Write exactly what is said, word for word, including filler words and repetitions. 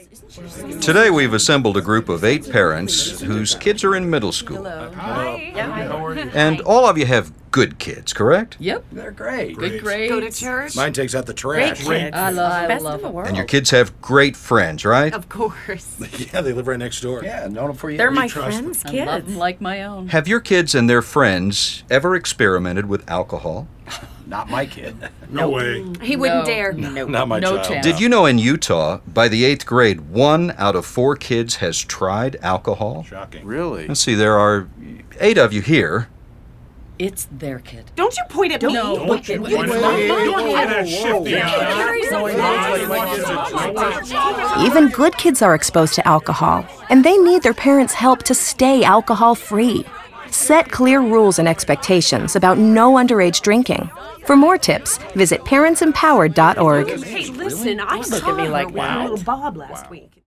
Today we've assembled a group of eight parents whose kids are in middle school. Hi. Hi. And all of you have good kids, correct? Yep. They're great. Good grades. Go to church? Mine takes out the trash. Great kids. I love, I Best love in the them. world. And your kids have great friends, right? Of course. Yeah, they live right next door. Yeah, known them for years. They're my Trust them. friends' I love kids. them like my own. Have your kids and their friends ever experimented with alcohol? Not my kid. No way. He wouldn't No. dare. No, Not my no child. chance. Did you know in Utah, by the eighth grade, one out of four kids has tried alcohol? Shocking. Really? Let's see, there are eight of you here. It's their kid. Don't you point at me. No, Don't look you at point me. at It's me. not Don't mine. get that shifty eye. Even good kids are exposed to alcohol, and they need their parents' help to stay alcohol-free. Set clear rules and expectations about no underage drinking. For more tips, visit parents empowered dot org. Hey, listen, I Look saw at me her like with that. little Bob last week.